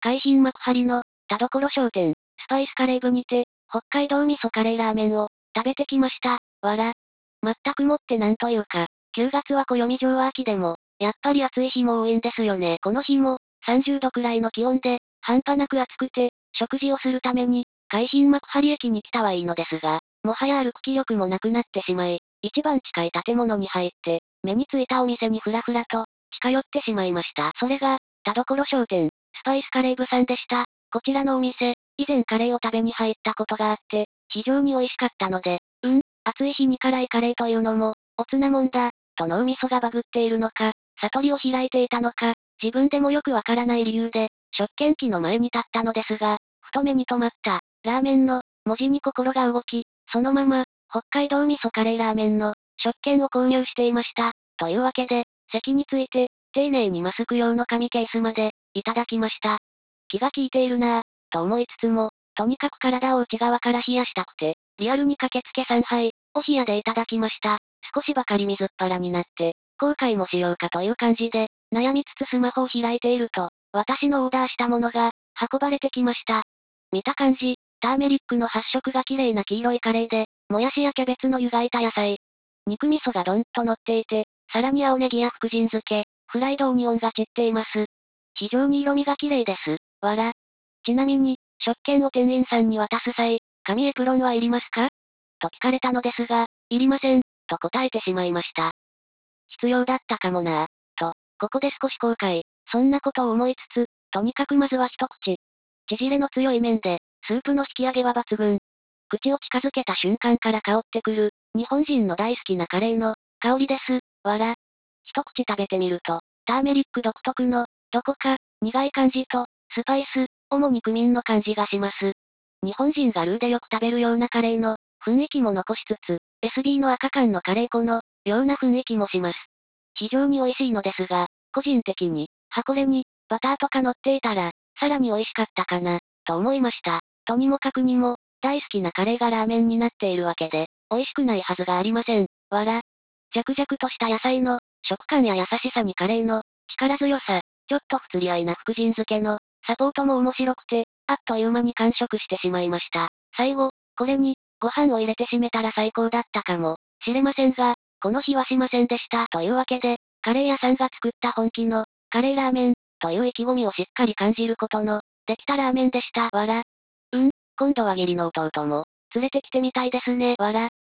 海浜幕張の、田所商店、スパイスカレー部にて、北海道味噌カレーラーメンを、食べてきました。わら。全くもってなんというか、9月は暦上は秋でも、やっぱり暑い日も多いんですよね。この日も、30度くらいの気温で、半端なく暑くて、食事をするために、海浜幕張駅に来たはいいのですが、もはや歩く気力もなくなってしまい、一番近い建物に入って、目についたお店にふらふらと、近寄ってしまいました。それが、田所商店、スパイスカレー部さんでした。こちらのお店、以前カレーを食べに入ったことがあって、非常に美味しかったので、暑い日に辛いカレーというのも、おつなもんだ、と脳みそがバグっているのか、悟りを開いていたのか、自分でもよくわからない理由で、食券機の前に立ったのですが、ふと目に留まった、ラーメンの、文字に心が動き、そのまま、北海道味噌カレーラーメンの、食券を購入していました。というわけで、席について、丁寧にマスク用の紙ケースまで、いただきました。気が利いているなぁ、と思いつつも、とにかく体を内側から冷やしたくて、リアルに駆けつけ3杯、お冷やでいただきました。少しばかり水っ腹になって、後悔もしようかという感じで、悩みつつスマホを開いていると、私のオーダーしたものが、運ばれてきました。見た感じ、ターメリックの発色が綺麗な黄色いカレーで、もやしやキャベツの湯がいた野菜、肉味噌がドンと乗っていて、さらに青ネギや福神漬け、フライドオニオンが散っています。非常に色味が綺麗です。わら。ちなみに、食券を店員さんに渡す際、紙エプロンはいりますかと聞かれたのですが、いりません、と答えてしまいました。必要だったかもなぁ、と、ここで少し後悔、そんなことを思いつつ、とにかくまずは一口。縮れの強い麺で、スープの引き上げは抜群。口を近づけた瞬間から香ってくる、日本人の大好きなカレーの、香りです。わら。一口食べてみると、ターメリック独特の、どこか、苦い感じと、スパイス、主にクミンの感じがします。日本人がルーでよく食べるようなカレーの、雰囲気も残しつつ、SB の赤缶のカレー粉の、ような雰囲気もします。非常に美味しいのですが、個人的に、これに、バターとか乗っていたら、さらに美味しかったかな、と思いました。とにもかくにも、大好きなカレーがラーメンになっているわけで、美味しくないはずがありません。わら。ジャクジャクとした野菜の、食感や優しさにカレーの、力強さ、ちょっと不釣り合いな福神漬けの、サポートも面白くて、あっという間に完食してしまいました。最後、これに、ご飯を入れて締めたら最高だったかもしれませんが、この日はしませんでした。というわけで、カレー屋さんが作った本気の、カレーラーメン、という意気込みをしっかり感じることの、できたラーメンでした。わら。今度は義理の弟も、連れてきてみたいですね。わら。